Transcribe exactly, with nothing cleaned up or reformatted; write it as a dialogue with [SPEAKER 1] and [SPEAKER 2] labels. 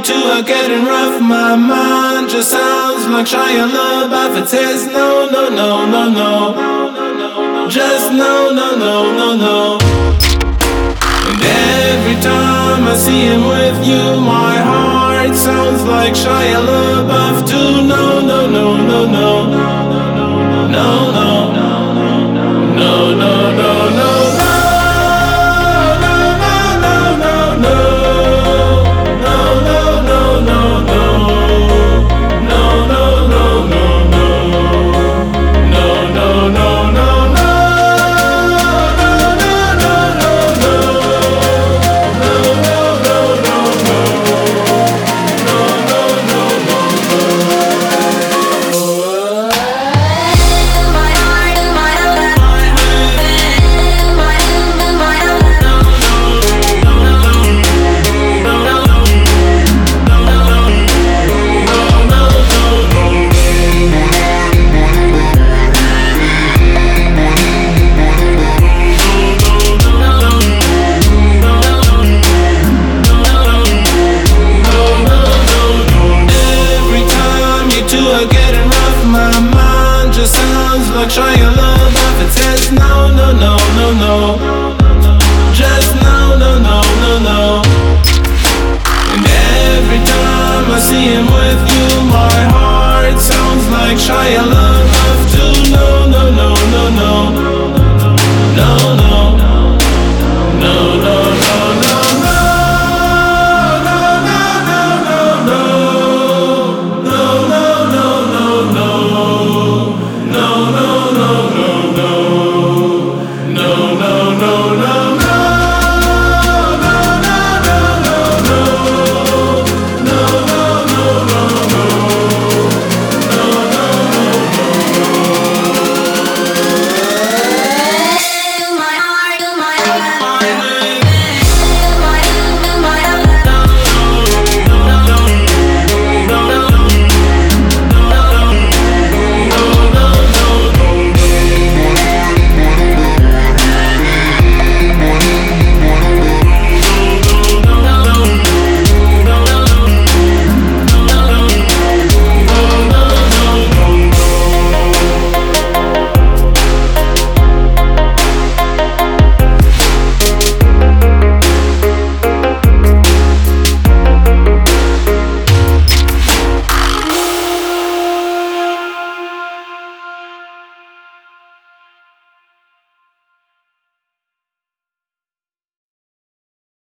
[SPEAKER 1] two are getting rough. My mind just sounds like Shia LaBeouf. It says no, no, no, no, no. Just no, no, no, no, no. And every time I see him with you, my heart sounds like Shia LaBeouf too. No, no, no, no, no.